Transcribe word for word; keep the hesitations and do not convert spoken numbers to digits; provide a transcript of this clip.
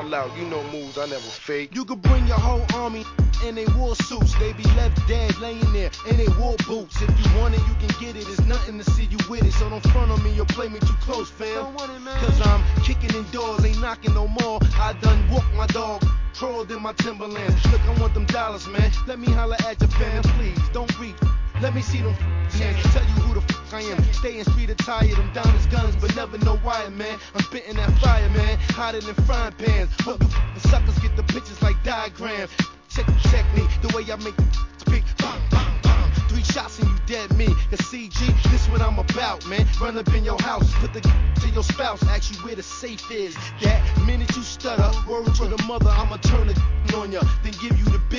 all out. You know moves, I never fake. You could bring your whole army in they war suits. They be left dead laying there in they war boots. If you want it, you can get it. It's nothing to see you with it. So don't front on me or play me too close, fam. Cause I'm kicking in doors, ain't knocking no more. I done walked my dog, crawled in my Timberlands. Look, I want them dollars, man. Let me holler at your fam, please. Don't reach. Let me see them hands. Tell you who the fuck I am. Staying street attire, them diamonds, guns, but never no wire, man. I'm spitting that fire, man. Hotter than frying pans. Hope you f***ing suckers get the pictures like diagrams. Check, check me, the way I make the speak. Bang, bang, bang. Three shots and you dead me. Cause C G, this what I'm about, man. Run up in your house, put the to your spouse, ask you where the safe is. That minute you stutter, word to the mother, I'ma turn it on ya, then give you the big.